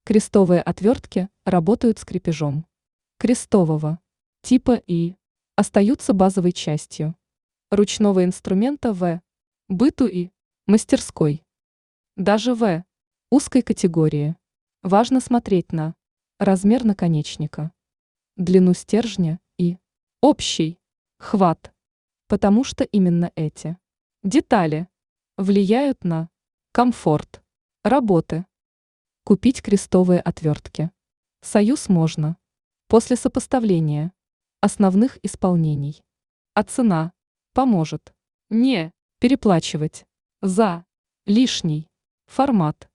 Крестовые отвертки работают с крепежом крестового типа и остаются базовой частью ручного инструмента в быту и мастерской. Даже в узкой категории важно смотреть на размер наконечника, длину стержня и общий хват, потому что именно эти детали влияют на комфорт работы. Купить крестовые отвертки «Союз» можно после сопоставления основных исполнений. А цена поможет не переплачивать за лишний формат.